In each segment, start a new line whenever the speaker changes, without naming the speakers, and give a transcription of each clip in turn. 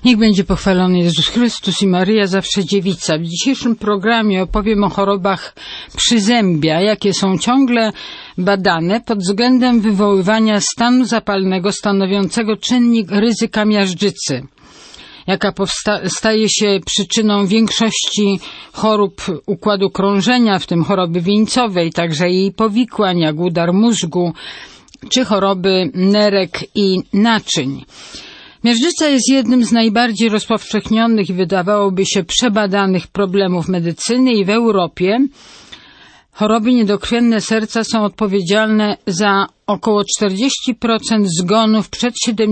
Niech będzie pochwalony Jezus Chrystus i Maryja zawsze dziewica. W dzisiejszym programie opowiem o chorobach przyzębia, jakie są ciągle badane pod względem wywoływania stanu zapalnego stanowiącego czynnik ryzyka miażdżycy, jaka staje się przyczyną większości chorób układu krążenia, w tym choroby wieńcowej, także jej powikłań, jak udar mózgu, czy choroby nerek i naczyń. Miażdżyca jest jednym z najbardziej rozpowszechnionych i wydawałoby się przebadanych problemów medycyny i w Europie choroby niedokrwienne serca są odpowiedzialne za około 40% zgonów przed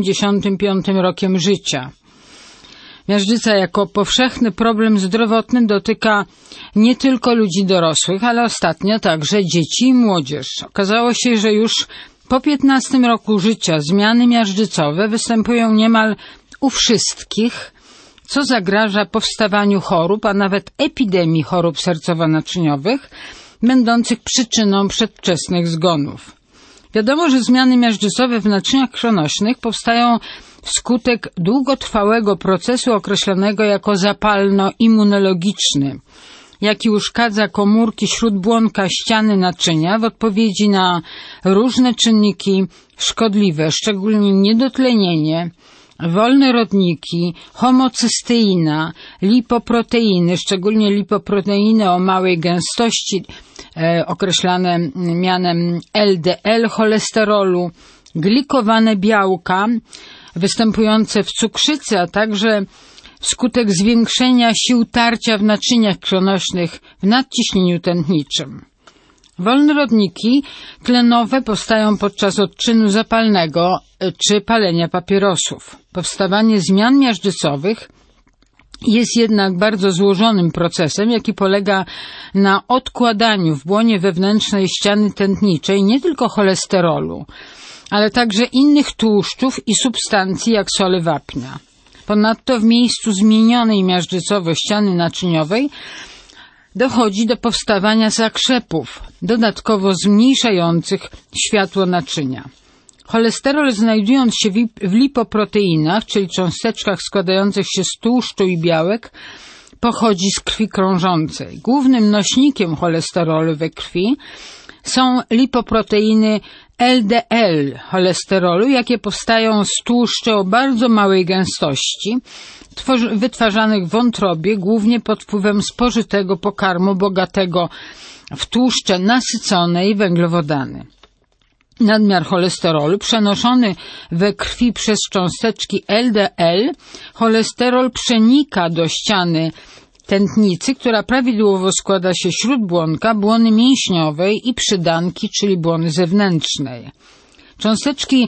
75 rokiem życia. Miażdżyca jako powszechny problem zdrowotny dotyka nie tylko ludzi dorosłych, ale ostatnio także dzieci i młodzież. Okazało się, że już po 15 roku życia zmiany miażdżycowe występują niemal u wszystkich, co zagraża powstawaniu chorób, a nawet epidemii chorób sercowo-naczyniowych, będących przyczyną przedwczesnych zgonów. Wiadomo, że zmiany miażdżycowe w naczyniach krwionośnych powstają wskutek długotrwałego procesu określanego jako zapalno-immunologiczny, jaki uszkadza komórki śródbłonka ściany naczynia w odpowiedzi na różne czynniki szkodliwe, szczególnie niedotlenienie, wolne rodniki, homocysteina, lipoproteiny, szczególnie lipoproteiny o małej gęstości, określane mianem LDL, cholesterolu, glikowane białka występujące w cukrzycy, a także wskutek zwiększenia sił tarcia w naczyniach krwionośnych w nadciśnieniu tętniczym. Wolne rodniki tlenowe powstają podczas odczynu zapalnego czy palenia papierosów. Powstawanie zmian miażdżycowych jest jednak bardzo złożonym procesem, jaki polega na odkładaniu w błonie wewnętrznej ściany tętniczej nie tylko cholesterolu, ale także innych tłuszczów i substancji jak sole wapnia. Ponadto w miejscu zmienionej miażdżycowo ściany naczyniowej dochodzi do powstawania zakrzepów, dodatkowo zmniejszających światło naczynia. Cholesterol, znajdując się w lipoproteinach, czyli cząsteczkach składających się z tłuszczu i białek, pochodzi z krwi krążącej. Głównym nośnikiem cholesterolu we krwi są lipoproteiny LDL cholesterolu, jakie powstają z tłuszczy o bardzo małej gęstości, wytwarzanych w wątrobie, głównie pod wpływem spożytego pokarmu bogatego w tłuszcze nasycone i węglowodany. Nadmiar cholesterolu przenoszony we krwi przez cząsteczki LDL, cholesterol przenika do ściany tętnicy, która prawidłowo składa się śródbłonka, błony mięśniowej i przydanki, czyli błony zewnętrznej. Cząsteczki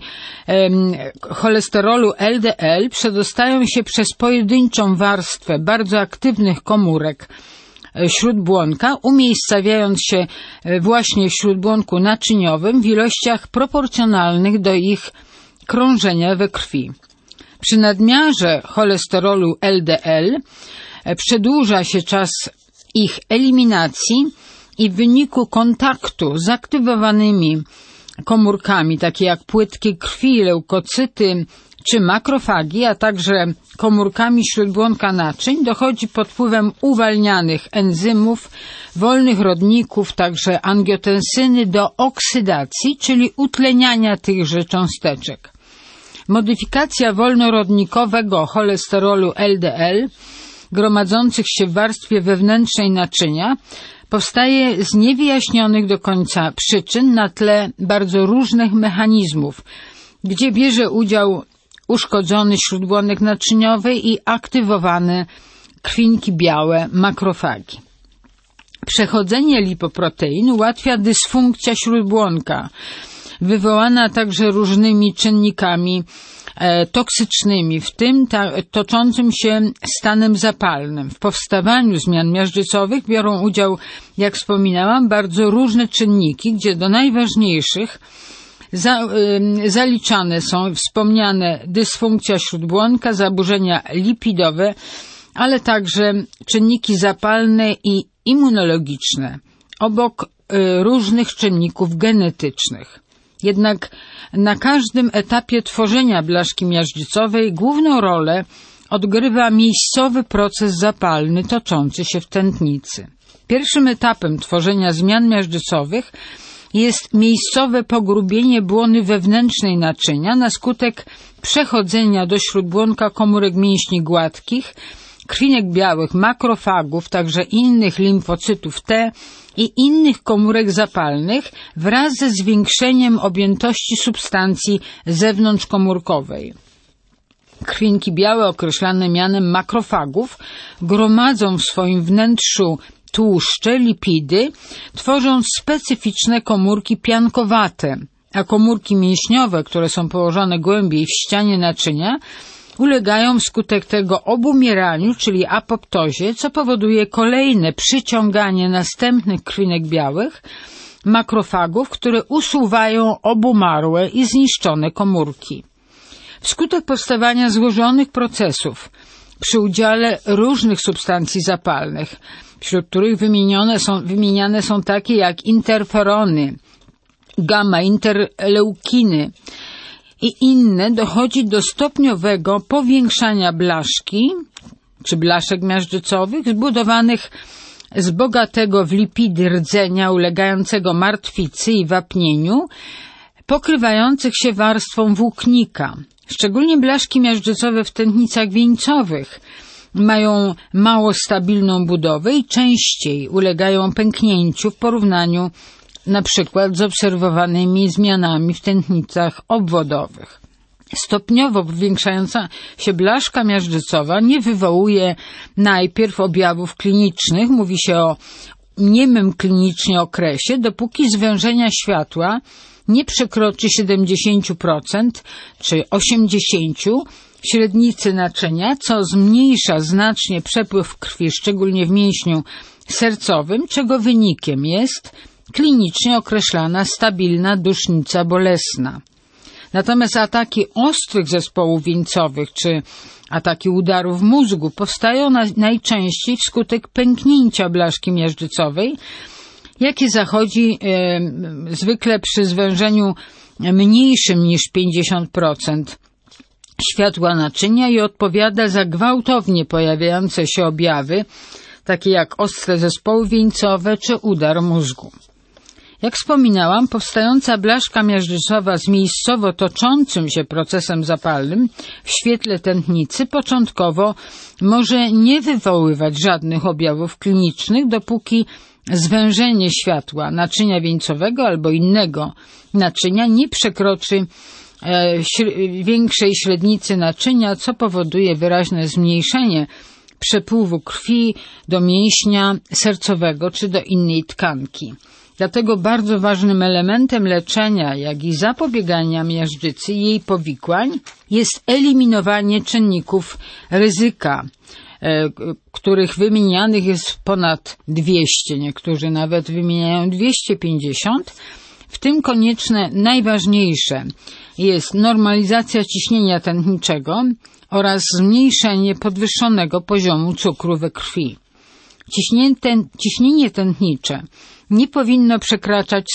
cholesterolu LDL przedostają się przez pojedynczą warstwę bardzo aktywnych komórek śródbłonka, umiejscawiając się właśnie w śródbłonku naczyniowym w ilościach proporcjonalnych do ich krążenia we krwi. Przy nadmiarze cholesterolu LDL przedłuża się czas ich eliminacji i w wyniku kontaktu z aktywowanymi komórkami, takie jak płytkie krwi, leukocyty czy makrofagi, a także komórkami śródbłonka naczyń, dochodzi pod wpływem uwalnianych enzymów, wolnych rodników, także angiotensyny do oksydacji, czyli utleniania tychże cząsteczek. Modyfikacja wolnorodnikowego cholesterolu LDL gromadzących się w warstwie wewnętrznej naczynia powstaje z niewyjaśnionych do końca przyczyn na tle bardzo różnych mechanizmów, gdzie bierze udział uszkodzony śródbłonek naczyniowy i aktywowane krwinki białe, makrofagi. Przechodzenie lipoprotein ułatwia dysfunkcja śródbłonka, wywołana także różnymi czynnikami toksycznymi, w tym toczącym się stanem zapalnym. W powstawaniu zmian miażdżycowych biorą udział, jak wspominałam, bardzo różne czynniki, gdzie do najważniejszych zaliczane są wspomniane dysfunkcja śródbłonka, zaburzenia lipidowe, ale także czynniki zapalne i immunologiczne, obok różnych czynników genetycznych. Jednak na każdym etapie tworzenia blaszki miażdżycowej główną rolę odgrywa miejscowy proces zapalny toczący się w tętnicy. Pierwszym etapem tworzenia zmian miażdżycowych jest miejscowe pogrubienie błony wewnętrznej naczynia na skutek przechodzenia do śródbłonka komórek mięśni gładkich, krwinek białych, makrofagów, także innych limfocytów T i innych komórek zapalnych wraz ze zwiększeniem objętości substancji zewnątrzkomórkowej. Krwinki białe, określane mianem makrofagów, gromadzą w swoim wnętrzu tłuszcze, lipidy, tworząc specyficzne komórki piankowate, a komórki mięśniowe, które są położone głębiej w ścianie naczynia, ulegają wskutek tego obumieraniu, czyli apoptozie, co powoduje kolejne przyciąganie następnych krwinek białych, makrofagów, które usuwają obumarłe i zniszczone komórki. Wskutek powstawania złożonych procesów przy udziale różnych substancji zapalnych, wśród których wymieniane są takie jak interferony, gamma, interleukiny i inne, dochodzi do stopniowego powiększania blaszki czy blaszek miażdżycowych zbudowanych z bogatego w lipidy rdzenia ulegającego martwicy i wapnieniu, pokrywających się warstwą włóknika. Szczególnie blaszki miażdżycowe w tętnicach wieńcowych mają mało stabilną budowę i częściej ulegają pęknięciu w porównaniu na przykład z obserwowanymi zmianami w tętnicach obwodowych. Stopniowo powiększająca się blaszka miażdżycowa nie wywołuje najpierw objawów klinicznych, mówi się o niemym klinicznie okresie, dopóki zwężenia światła nie przekroczy 70% czy 80% średnicy naczynia, co zmniejsza znacznie przepływ krwi, szczególnie w mięśniu sercowym, czego wynikiem jest klinicznie określana stabilna dusznica bolesna. Natomiast ataki ostrych zespołów wieńcowych czy ataki udarów mózgu powstają najczęściej wskutek pęknięcia blaszki miażdżycowej, jakie zachodzi zwykle przy zwężeniu mniejszym niż 50% światła naczynia i odpowiada za gwałtownie pojawiające się objawy, takie jak ostre zespoły wieńcowe czy udar mózgu. Jak wspominałam, powstająca blaszka miażdżycowa z miejscowo toczącym się procesem zapalnym w świetle tętnicy początkowo może nie wywoływać żadnych objawów klinicznych, dopóki zwężenie światła naczynia wieńcowego albo innego naczynia nie przekroczy większej średnicy naczynia, co powoduje wyraźne zmniejszenie przepływu krwi do mięśnia sercowego czy do innej tkanki. Dlatego bardzo ważnym elementem leczenia, jak i zapobiegania miażdżycy i jej powikłań jest eliminowanie czynników ryzyka, których wymienianych jest ponad 200, niektórzy nawet wymieniają 250, w tym konieczne najważniejsze jest normalizacja ciśnienia tętniczego oraz zmniejszenie podwyższonego poziomu cukru we krwi. Ciśnienie tętnicze nie powinno przekraczać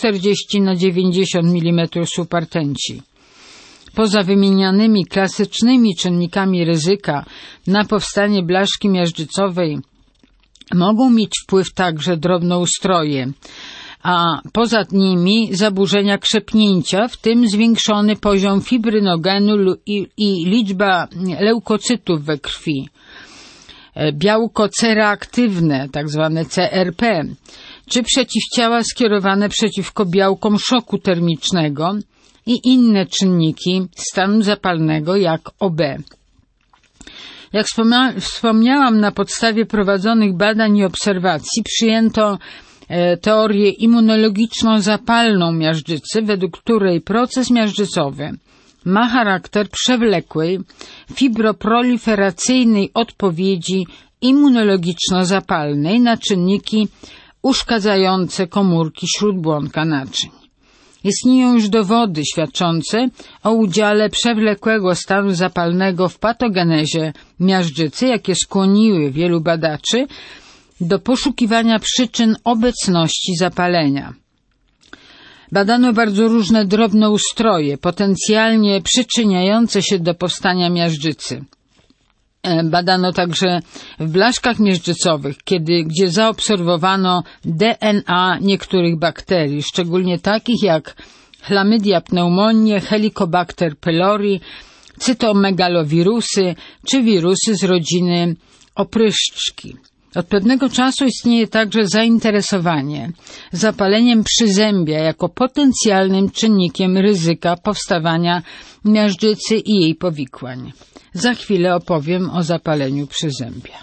140/90 mm supertenci. Poza wymienianymi klasycznymi czynnikami ryzyka na powstanie blaszki miażdżycowej mogą mieć wpływ także drobnoustroje, a poza nimi zaburzenia krzepnięcia, w tym zwiększony poziom fibrynogenu i liczba leukocytów we krwi, białko C-reaktywne, tzw. CRP, czy przeciwciała skierowane przeciwko białkom szoku termicznego i inne czynniki stanu zapalnego jak OB. Jak wspomniałam, na podstawie prowadzonych badań i obserwacji przyjęto teorię immunologiczno-zapalną miażdżycy, według której proces miażdżycowy ma charakter przewlekłej, fibroproliferacyjnej odpowiedzi immunologiczno-zapalnej na czynniki uszkadzające komórki śródbłonka naczyń. Istnieją już dowody świadczące o udziale przewlekłego stanu zapalnego w patogenezie miażdżycy, jakie skłoniły wielu badaczy do poszukiwania przyczyn obecności zapalenia. Badano bardzo różne drobnoustroje, potencjalnie przyczyniające się do powstania miażdżycy. Badano także w blaszkach miażdżycowych, gdzie zaobserwowano DNA niektórych bakterii, szczególnie takich jak Chlamydia pneumoniae, Helicobacter pylori, cytomegalowirusy czy wirusy z rodziny opryszczki. Od pewnego czasu istnieje także zainteresowanie zapaleniem przyzębia jako potencjalnym czynnikiem ryzyka powstawania miażdżycy i jej powikłań. Za chwilę opowiem o zapaleniu przyzębia.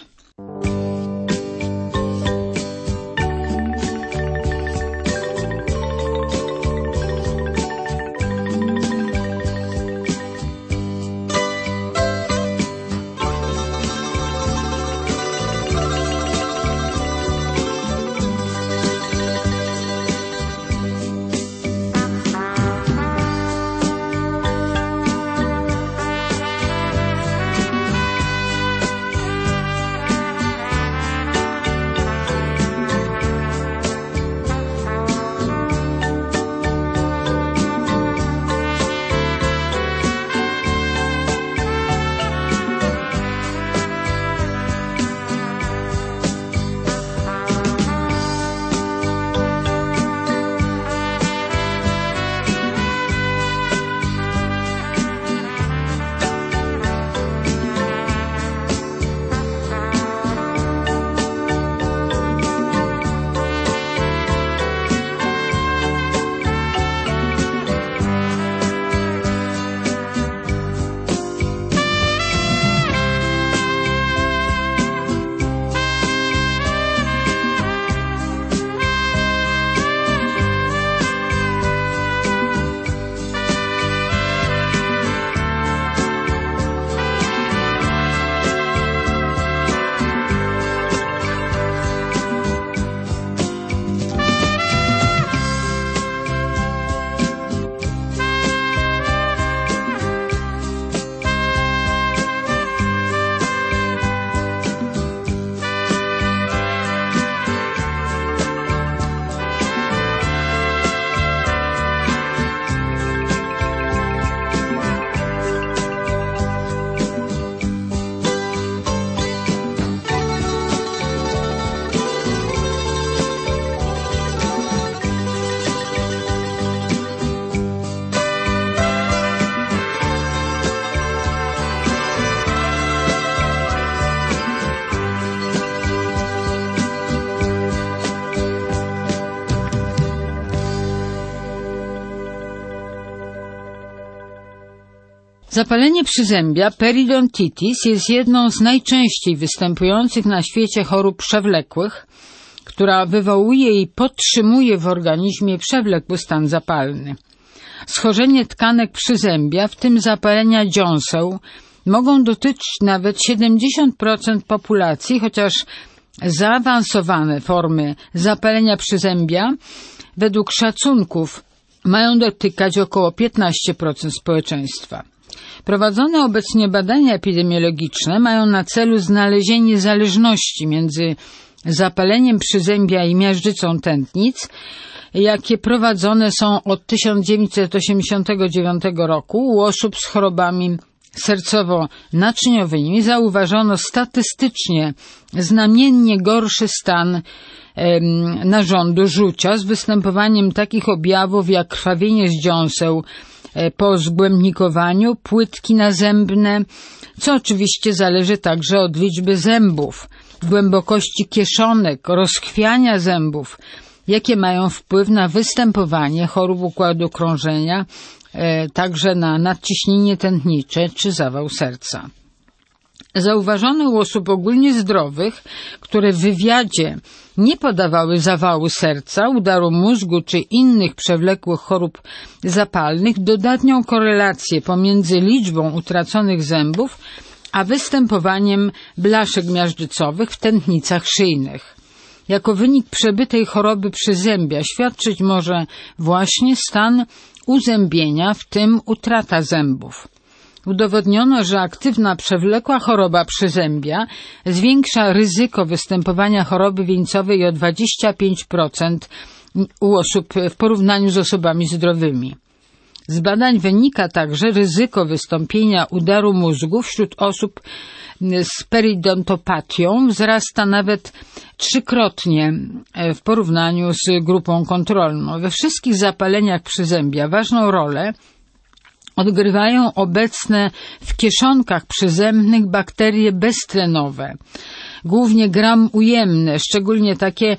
Zapalenie przyzębia, periodontitis, jest jedną z najczęściej występujących na świecie chorób przewlekłych, która wywołuje i podtrzymuje w organizmie przewlekły stan zapalny. Schorzenie tkanek przyzębia, w tym zapalenia dziąseł, mogą dotyczyć nawet 70% populacji, chociaż zaawansowane formy zapalenia przyzębia według szacunków mają dotykać około 15% społeczeństwa. Prowadzone obecnie badania epidemiologiczne mają na celu znalezienie zależności między zapaleniem przyzębia i miażdżycą tętnic, jakie prowadzone są od 1989 roku u osób z chorobami sercowo-naczyniowymi. Zauważono statystycznie znamiennie gorszy stan narządu żucia z występowaniem takich objawów jak krwawienie z dziąseł po zgłębnikowaniu, płytki nazębne, co oczywiście zależy także od liczby zębów, głębokości kieszonek, rozchwiania zębów, jakie mają wpływ na występowanie chorób układu krążenia, także na nadciśnienie tętnicze czy zawał serca. Zauważono u osób ogólnie zdrowych, które w wywiadzie nie podawały zawału serca, udaru mózgu czy innych przewlekłych chorób zapalnych, dodatnią korelację pomiędzy liczbą utraconych zębów a występowaniem blaszek miażdżycowych w tętnicach szyjnych. Jako wynik przebytej choroby przyzębia świadczyć może właśnie stan uzębienia, w tym utrata zębów. Udowodniono, że aktywna przewlekła choroba przyzębia zwiększa ryzyko występowania choroby wieńcowej o 25% u osób w porównaniu z osobami zdrowymi. Z badań wynika także ryzyko wystąpienia udaru mózgu wśród osób z periodontopatią wzrasta nawet 3-krotnie w porównaniu z grupą kontrolną. We wszystkich zapaleniach przyzębia ważną rolę odgrywają obecne w kieszonkach przyzębnych bakterie beztlenowe, głównie gram-ujemne, szczególnie takie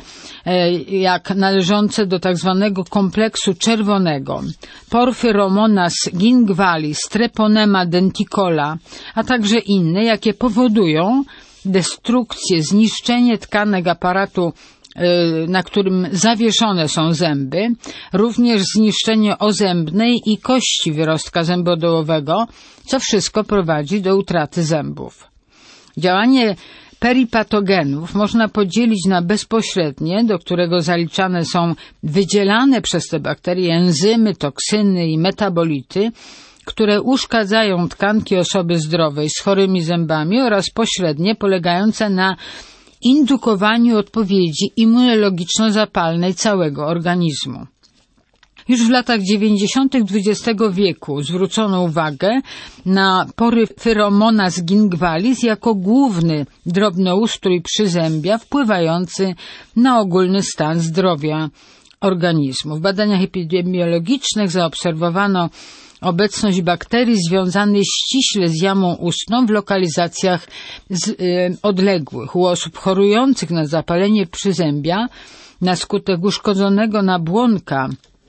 jak należące do tak zwanego kompleksu czerwonego, Porphyromonas gingivalis, Treponema denticola, a także inne, jakie powodują destrukcję, zniszczenie tkanek aparatu, na którym zawieszone są zęby, również zniszczenie ozębnej i kości wyrostka zębodołowego, co wszystko prowadzi do utraty zębów. Działanie peripatogenów można podzielić na bezpośrednie, do którego zaliczane są wydzielane przez te bakterie enzymy, toksyny i metabolity, które uszkadzają tkanki osoby zdrowej z chorymi zębami, oraz pośrednie, polegające na indukowaniu odpowiedzi immunologiczno-zapalnej całego organizmu. Już w latach 90. XX wieku zwrócono uwagę na Porphyromonas gingivalis jako główny drobnoustrój przyzębia wpływający na ogólny stan zdrowia organizmu. W badaniach epidemiologicznych zaobserwowano obecność bakterii związanej ściśle z jamą ustną w lokalizacjach odległych. U osób chorujących na zapalenie przyzębia na skutek uszkodzonego nabłonka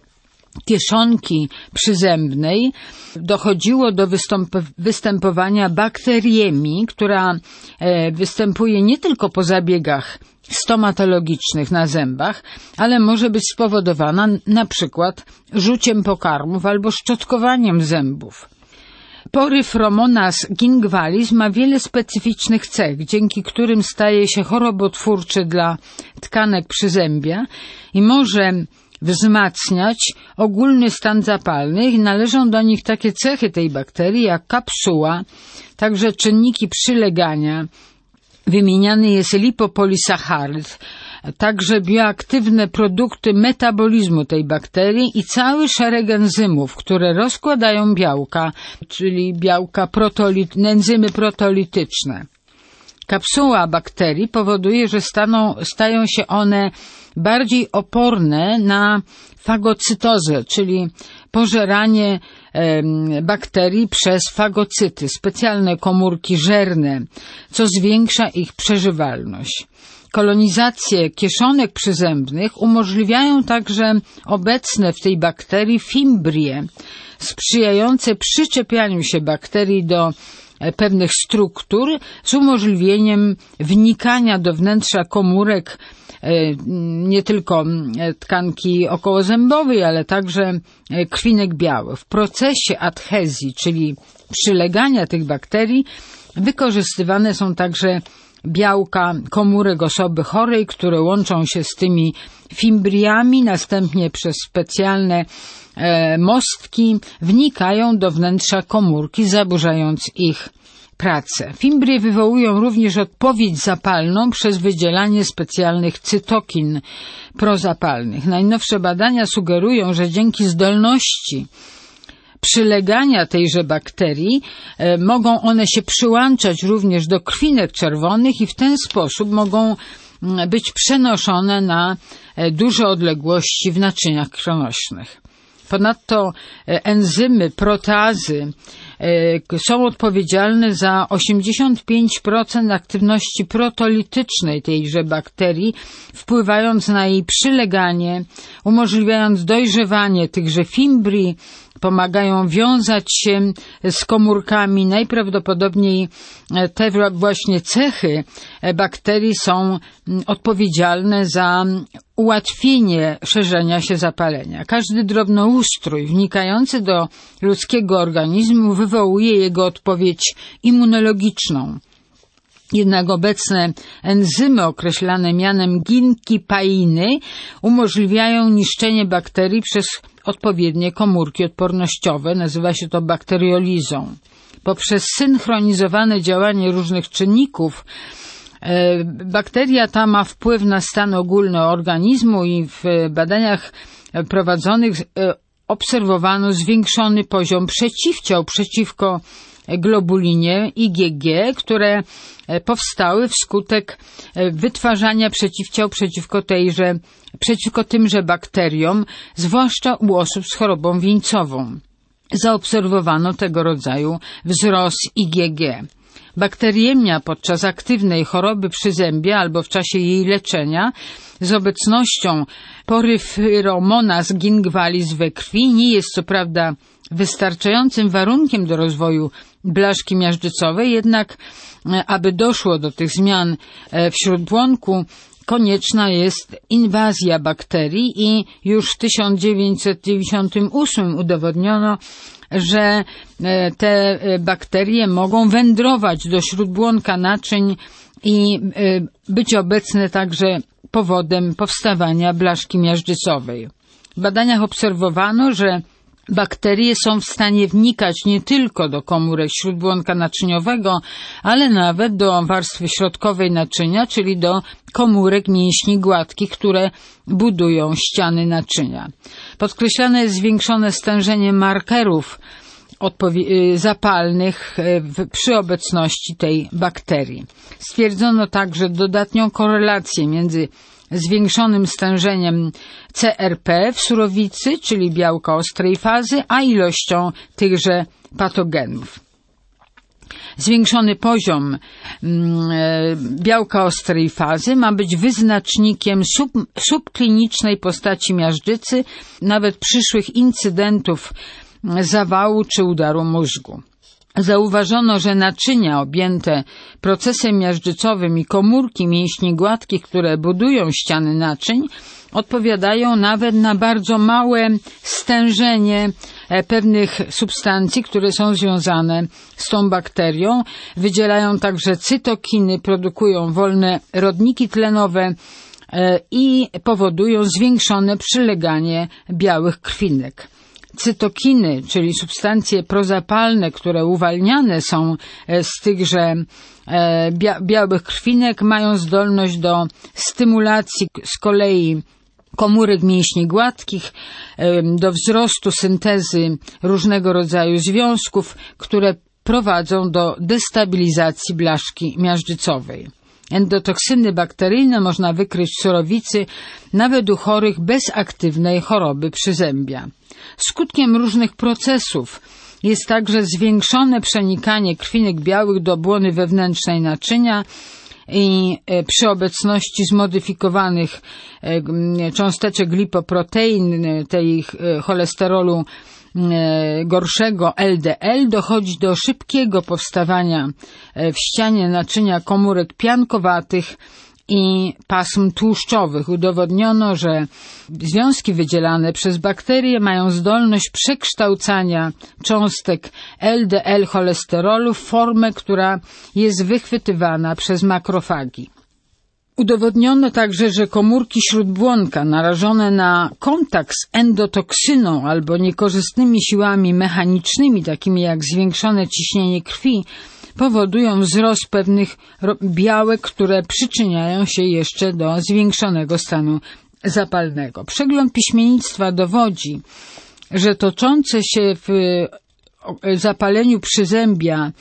kieszonki przyzębnej dochodziło do występowania bakteriemii, która występuje nie tylko po zabiegach stomatologicznych na zębach, ale może być spowodowana na przykład rzuciem pokarmów albo szczotkowaniem zębów. Porphyromonas gingivalis ma wiele specyficznych cech, dzięki którym staje się chorobotwórczy dla tkanek przyzębia i może wzmacniać ogólny stan zapalny i należą do nich takie cechy tej bakterii jak kapsuła, także czynniki przylegania, wymieniany jest lipopolisacharyd, także bioaktywne produkty metabolizmu tej bakterii i cały szereg enzymów, które rozkładają białka, czyli białka enzymy protolityczne. Kapsuła bakterii powoduje, że stają się one bardziej oporne na fagocytozę, czyli pożeranie bakterii przez fagocyty, specjalne komórki żerne, co zwiększa ich przeżywalność. Kolonizację kieszonek przyzębnych umożliwiają także obecne w tej bakterii fimbrie, sprzyjające przyczepianiu się bakterii do pewnych struktur z umożliwieniem wnikania do wnętrza komórek nie tylko tkanki okołozębowej, ale także krwinek białych. W procesie adhezji, czyli przylegania tych bakterii, wykorzystywane są także białka komórek osoby chorej, które łączą się z tymi fimbriami, następnie przez specjalne mostki wnikają do wnętrza komórki, zaburzając ich pracę. Fimbrie wywołują również odpowiedź zapalną przez wydzielanie specjalnych cytokin prozapalnych. Najnowsze badania sugerują, że dzięki zdolności przylegania tejże bakterii mogą one się przyłączać również do krwinek czerwonych i w ten sposób mogą być przenoszone na duże odległości w naczyniach krwionośnych. Ponadto enzymy, proteazy są odpowiedzialne za 85% aktywności protolitycznej tejże bakterii, wpływając na jej przyleganie, umożliwiając dojrzewanie tychże fimbrii, pomagają wiązać się z komórkami. Najprawdopodobniej te właśnie cechy bakterii są odpowiedzialne za ułatwienie szerzenia się zapalenia. Każdy drobnoustrój wnikający do ludzkiego organizmu wywołuje jego odpowiedź immunologiczną. Jednak obecne enzymy określane mianem ginkipainy umożliwiają niszczenie bakterii przez odpowiednie komórki odpornościowe. Nazywa się to bakteriolizą. Poprzez synchronizowane działanie różnych czynników bakteria ta ma wpływ na stan ogólny organizmu i w badaniach prowadzonych obserwowano zwiększony poziom przeciwciał przeciwko globulinie IgG, które powstały wskutek wytwarzania przeciwciał przeciwko tymże bakteriom, zwłaszcza u osób z chorobą wieńcową. Zaobserwowano tego rodzaju wzrost IgG. Bakteriemia podczas aktywnej choroby przyzębia albo w czasie jej leczenia z obecnością Porphyromonas gingivalis we krwi nie jest co prawda wystarczającym warunkiem do rozwoju blaszki miażdżycowej, jednak aby doszło do tych zmian w śródbłonku, konieczna jest inwazja bakterii i już w 1998 udowodniono, że te bakterie mogą wędrować do śródbłonka naczyń i być obecne także powodem powstawania blaszki miażdżycowej. W badaniach obserwowano, że bakterie są w stanie wnikać nie tylko do komórek śródbłonka naczyniowego, ale nawet do warstwy środkowej naczynia, czyli do komórek mięśni gładkich, które budują ściany naczynia. Podkreślane jest zwiększone stężenie markerów zapalnych przy obecności tej bakterii. Stwierdzono także dodatnią korelację między zwiększonym stężeniem CRP w surowicy, czyli białka ostrej fazy, a ilością tychże patogenów. Zwiększony poziom białka ostrej fazy ma być wyznacznikiem subklinicznej postaci miażdżycy, nawet przyszłych incydentów zawału czy udaru mózgu. Zauważono, że naczynia objęte procesem miażdżycowym i komórki mięśni gładkich, które budują ściany naczyń, odpowiadają nawet na bardzo małe stężenie pewnych substancji, które są związane z tą bakterią. Wydzielają także cytokiny, produkują wolne rodniki tlenowe i powodują zwiększone przyleganie białych krwinek. Cytokiny, czyli substancje prozapalne, które uwalniane są z tychże białych krwinek, mają zdolność do stymulacji z kolei komórek mięśni gładkich, do wzrostu syntezy różnego rodzaju związków, które prowadzą do destabilizacji blaszki miażdżycowej. Endotoksyny bakteryjne można wykryć w surowicy nawet u chorych bez aktywnej choroby przyzębia. Skutkiem różnych procesów jest także zwiększone przenikanie krwinek białych do błony wewnętrznej naczynia i przy obecności zmodyfikowanych cząsteczek lipoprotein, tej cholesterolu gorszego LDL, dochodzi do szybkiego powstawania w ścianie naczynia komórek piankowatych i pasm tłuszczowych. Udowodniono, że związki wydzielane przez bakterie mają zdolność przekształcania cząstek LDL cholesterolu w formę, która jest wychwytywana przez makrofagi. Udowodniono także, że komórki śródbłonka narażone na kontakt z endotoksyną albo niekorzystnymi siłami mechanicznymi, takimi jak zwiększone ciśnienie krwi, powodują wzrost pewnych białek, które przyczyniają się jeszcze do zwiększonego stanu zapalnego. Przegląd piśmiennictwa dowodzi, że toczące się w zapaleniu przyzębia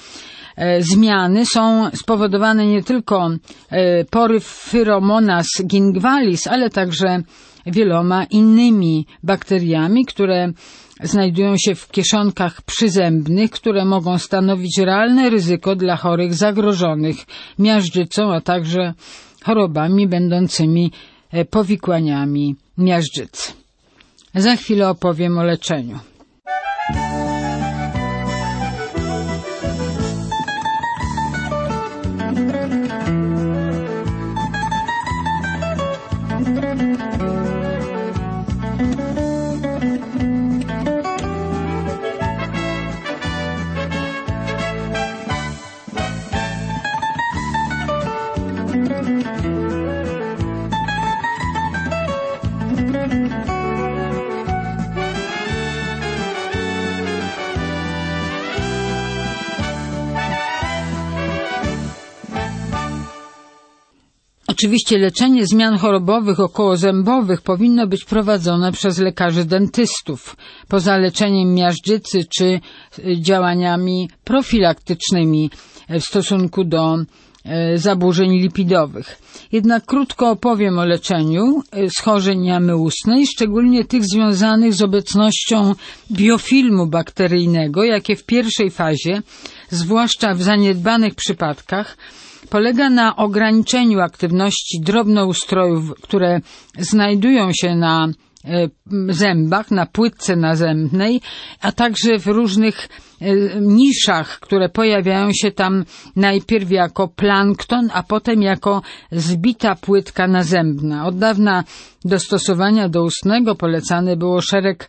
zmiany są spowodowane nie tylko Porphyromonas gingivalis, ale także wieloma innymi bakteriami, które znajdują się w kieszonkach przyzębnych, które mogą stanowić realne ryzyko dla chorych zagrożonych miażdżycą, a także chorobami będącymi powikłaniami miażdżycy. Za chwilę opowiem o leczeniu. Oczywiście leczenie zmian chorobowych okołozębowych powinno być prowadzone przez lekarzy dentystów, poza leczeniem miażdżycy czy działaniami profilaktycznymi w stosunku do zaburzeń lipidowych. Jednak krótko opowiem o leczeniu schorzeń jamy ustnej, szczególnie tych związanych z obecnością biofilmu bakteryjnego, jakie w pierwszej fazie, zwłaszcza w zaniedbanych przypadkach, polega na ograniczeniu aktywności drobnoustrojów, które znajdują się na zębach, na płytce nazębnej, a także w różnych niszach, które pojawiają się tam najpierw jako plankton, a potem jako zbita płytka nazębna. Od dawna do stosowania do ustnego polecany było szereg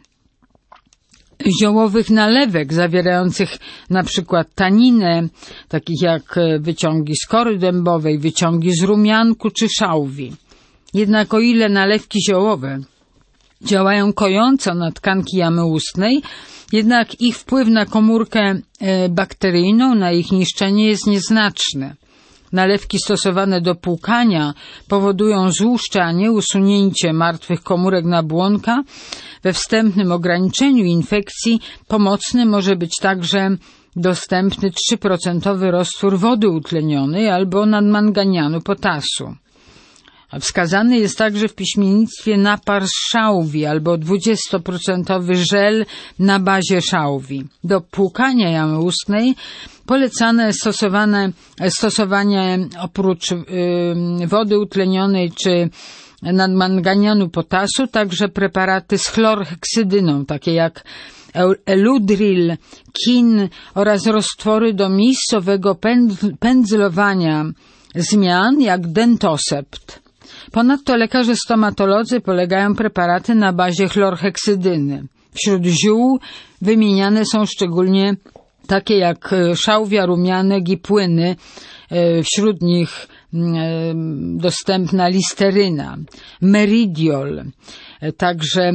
ziołowych nalewek zawierających na przykład taninę, takich jak wyciągi z kory dębowej, wyciągi z rumianku czy szałwi. Jednak o ile nalewki ziołowe działają kojąco na tkanki jamy ustnej, jednak ich wpływ na komórkę bakteryjną, na ich niszczenie jest nieznaczny. Nalewki stosowane do płukania powodują złuszczanie, usunięcie martwych komórek nabłonka. We wstępnym ograniczeniu infekcji pomocny może być także dostępny 3% roztwór wody utlenionej albo nadmanganianu potasu. Wskazany jest także w piśmiennictwie napar z szałwi albo 20% żel na bazie szałwi. Do płukania jamy ustnej polecane jest stosowanie oprócz wody utlenionej czy nadmanganianu potasu także preparaty z chlorheksydyną, takie jak Eludril, kin oraz roztwory do miejscowego pędzlowania zmian jak Dentosept. Ponadto lekarze stomatolodzy polegają preparaty na bazie chlorheksydyny. Wśród ziół wymieniane są szczególnie takie jak szałwia, rumianek i płyny, wśród nich dostępna listeryna, meridiol, także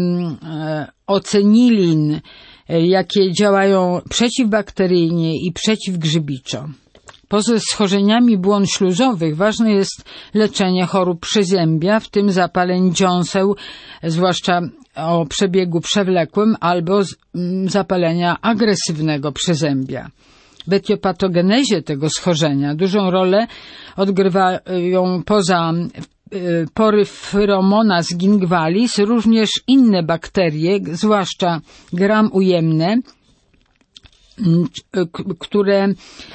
ocenilin, jakie działają przeciwbakteryjnie i przeciwgrzybiczo. Poza schorzeniami błon śluzowych ważne jest leczenie chorób przyzębia, w tym zapaleń dziąseł, zwłaszcza o przebiegu przewlekłym, albo zapalenia agresywnego przyzębia. W etiopatogenezie tego schorzenia dużą rolę odgrywają poza Poryferomona gingivalis również inne bakterie, zwłaszcza gram ujemne, które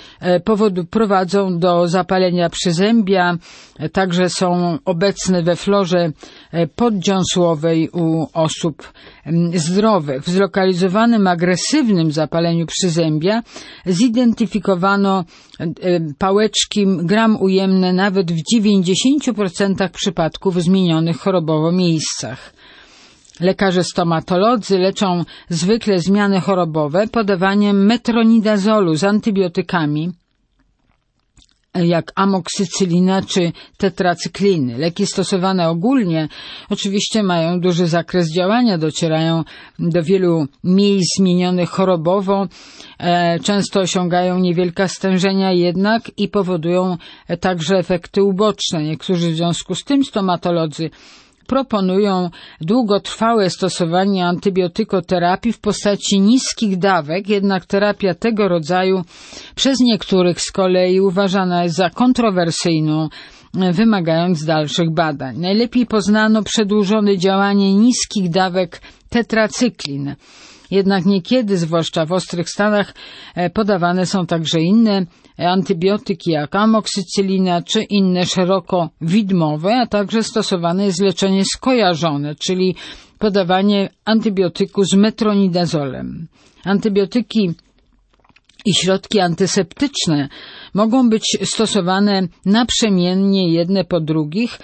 prowadzą do zapalenia przyzębia, także są obecne we florze poddziąsłowej u osób zdrowych. W zlokalizowanym agresywnym zapaleniu przyzębia zidentyfikowano pałeczki gram ujemne nawet w 90% przypadków w zmienionych chorobowo miejscach. Lekarze stomatolodzy leczą zwykle zmiany chorobowe podawaniem metronidazolu z antybiotykami, jak amoksycylina czy tetracykliny. Leki stosowane ogólnie oczywiście mają duży zakres działania, docierają do wielu miejsc zmienionych chorobowo, często osiągają niewielkie stężenia jednak i powodują także efekty uboczne. Niektórzy w związku z tym stomatolodzy proponują długotrwałe stosowanie antybiotykoterapii w postaci niskich dawek, jednak terapia tego rodzaju przez niektórych z kolei uważana jest za kontrowersyjną, wymagając dalszych badań. Najlepiej poznano przedłużone działanie niskich dawek tetracyklin. Jednak niekiedy, zwłaszcza w ostrych stanach, podawane są także inne antybiotyki jak amoksycylina czy inne szeroko widmowe, a także stosowane jest leczenie skojarzone, czyli podawanie antybiotyku z metronidazolem. Antybiotyki i środki antyseptyczne mogą być stosowane naprzemiennie jedne po drugich,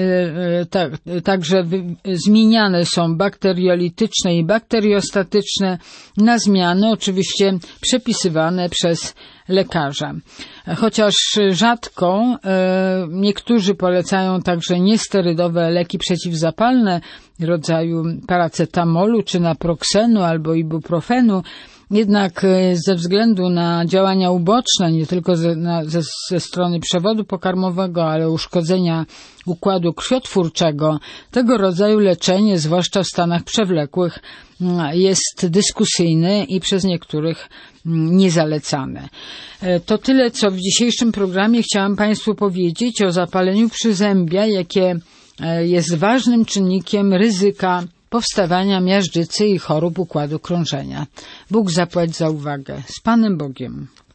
także zmieniane są bakteriolityczne i bakteriostatyczne na zmiany, oczywiście przepisywane przez lekarza. Chociaż rzadko niektórzy polecają także niesterydowe leki przeciwzapalne rodzaju paracetamolu czy naproxenu albo ibuprofenu, Jednak ze względu na działania uboczne, nie tylko ze strony przewodu pokarmowego, ale uszkodzenia układu krwiotwórczego, tego rodzaju leczenie, zwłaszcza w stanach przewlekłych, jest dyskusyjne i przez niektórych niezalecane. To tyle, co w dzisiejszym programie chciałam Państwu powiedzieć o zapaleniu przyzębia, jakie jest ważnym czynnikiem ryzyka powstawania miażdżycy i chorób układu krążenia. Bóg zapłać za uwagę. Z Panem Bogiem.